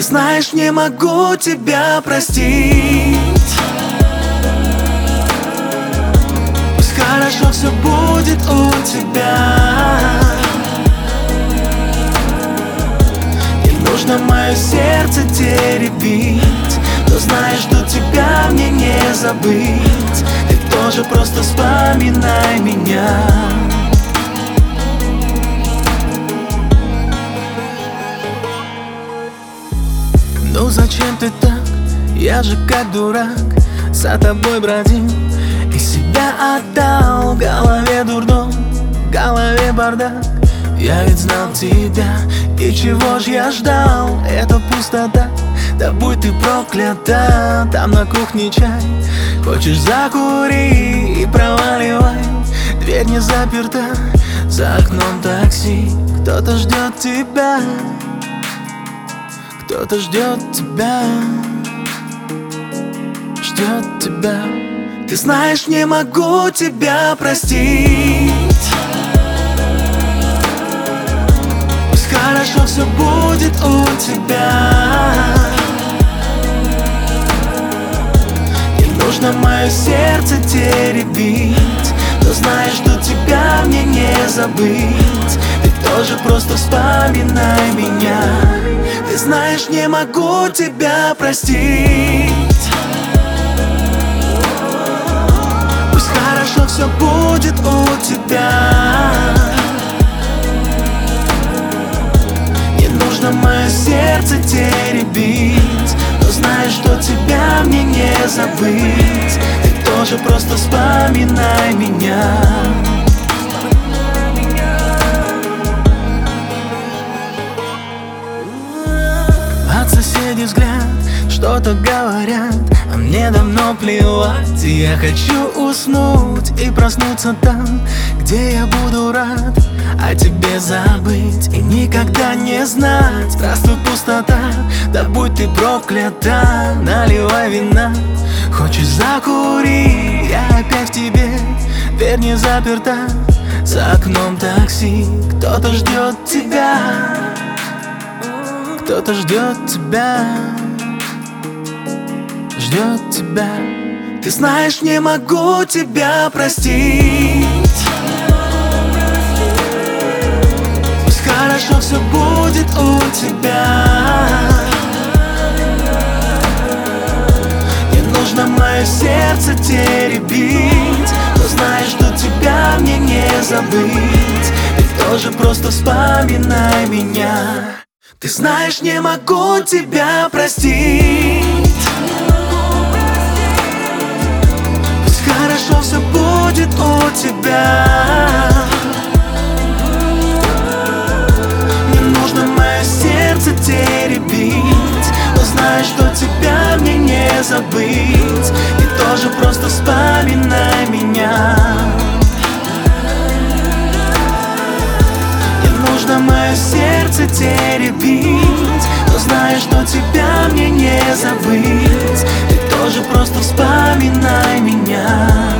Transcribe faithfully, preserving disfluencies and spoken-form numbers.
знаешь, не могу тебя простить. Пусть хорошо все будет у тебя. Не нужно мое сердце теребить, но знаешь, что тебя мне не забыть. Ты тоже просто вспоминай меня. Ну зачем ты так? Я же как дурак за тобой бродил и себя отдал. В голове дурдом, в голове бардак. Я ведь знал тебя, и чего ж я ждал? Это пустота, да будь ты проклята. Там на кухне чай, хочешь закури и проваливай. Дверь не заперта, за окном такси. Кто-то ждет тебя, кто-то ждет тебя, ждет тебя. Ты знаешь, не могу тебя простить. Пусть хорошо все будет у тебя. Не нужно мое сердце теребить, но знаешь, что тебя мне не забыть. Ты тоже просто вспоминай меня. Ты знаешь, не могу тебя простить. Пусть хорошо все будет у тебя. Не нужно мое сердце теребить, но знаешь, что тебя мне не забыть. Ты тоже просто вспоминай меня. От соседей взгляд, что-то говорят, а мне давно плевать. И я хочу уснуть и проснуться там, где я буду рад о тебе забыть и никогда не знать. Здравствуй, пустота, да будь ты проклята. Наливай вина, хочешь закури, я опять в тебе. Дверь не заперта, за окном такси. Кто-то ждет тебя, кто-то ждет тебя, ждет тебя. Ты знаешь, не могу тебя простить. Пусть хорошо все будет у тебя. Не нужно мое сердце теребить, но знаешь, что тебя мне не забыть. Ты тоже просто вспоминай меня. Ты знаешь, не могу тебя простить. Пусть хорошо все будет у тебя. Не нужно мое сердце теребить, но знаешь, что тебя мне не забыть. Ты тоже просто вспоминай меня. Нужно мое сердце теребить, но знаешь, что тебя мне не забыть. Ты тоже просто вспоминай меня.